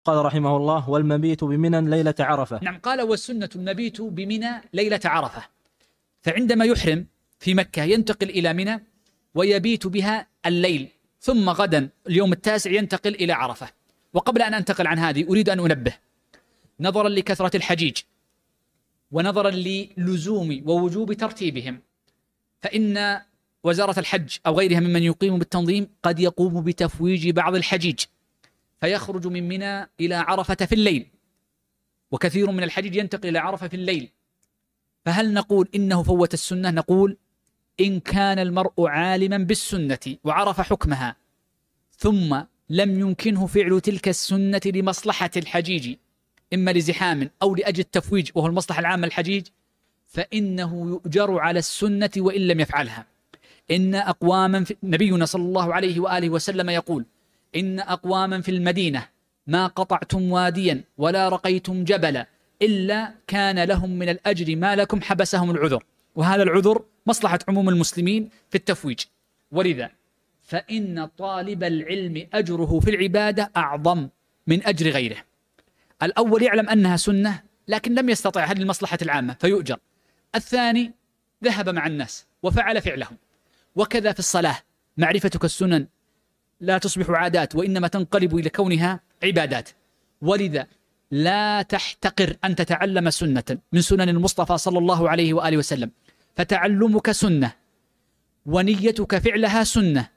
قال رحمه الله: والمبيت بمنى ليلة عرفة. نعم، قال: والسنة المبيت بمنى ليلة عرفة. فعندما يحرم في مكة ينتقل إلى منى ويبيت بها الليل، ثم غدا اليوم التاسع ينتقل إلى عرفة. وقبل أن أنتقل عن هذه أريد أن أنبه نظرا لكثرة الحجيج ونظرا للزوم ووجوب ترتيبهم، فإن وزارة الحج أو غيرها ممن يقيم بالتنظيم قد يقوم بتفويج بعض الحجيج فيخرج من منى إلى عرفة في الليل، وكثير من الحجيج ينتقل إلى عرفة في الليل. فهل نقول إنه فوت السنة؟ نقول: إن كان المرء عالما بالسنة وعرف حكمها ثم لم يمكنه فعل تلك السنة لمصلحة الحجيج، إما لزحام أو لأجل التفويج وهو المصلحة العامة الحجيج، فإنه يؤجر على السنة وإن لم يفعلها. إن أقواما نبينا صلى الله عليه وآله وسلم يقول: إن أقواما في المدينة ما قطعتم واديا ولا رقيتم جبلا إلا كان لهم من الأجر ما لكم حبسهم العذر. وهذا العذر مصلحة عموم المسلمين في التفويج. ولذا فإن طالب العلم أجره في العبادة أعظم من أجر غيره. الأول يعلم أنها سنة لكن لم يستطع هذه المصلحة العامة فيؤجر. الثاني ذهب مع الناس وفعل فعلهم. وكذا في الصلاة، معرفتك السنن لا تصبح عادات وإنما تنقلب إلى كونها عبادات. ولذا لا تحتقر أن تتعلم سنة من سنن المصطفى صلى الله عليه وآله وسلم، فتعلمك سنة ونيتك فعلها سنة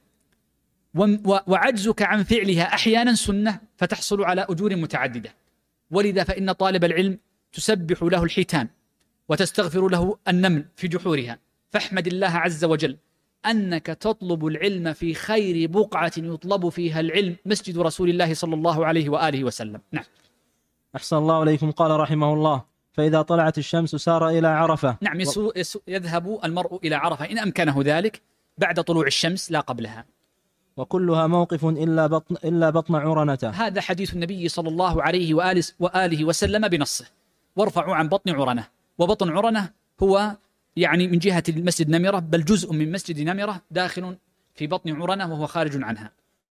وعجزك عن فعلها أحيانا سنة، فتحصل على أجور متعددة. ولذا فإن طالب العلم تسبح له الحيتان وتستغفر له النمل في جحورها. فاحمد الله عز وجل أنك تطلب العلم في خير بقعة يطلب فيها العلم، مسجد رسول الله صلى الله عليه وآله وسلم. نعم. أحسن الله إليكم. قال رحمه الله: فإذا طلعت الشمس سار إلى عرفة. نعم، يذهب المرء إلى عرفة إن أمكنه ذلك بعد طلوع الشمس لا قبلها. وكلها موقف إلا بطن عرنة. هذا حديث النبي صلى الله عليه وآله وسلم بنصه: وارفعوا عن بطن عرنة. وبطن عرنة هو يعني من جهة المسجد نمرة، بل جزء من مسجد نمرة داخل في بطن عرنة وهو خارج عنها.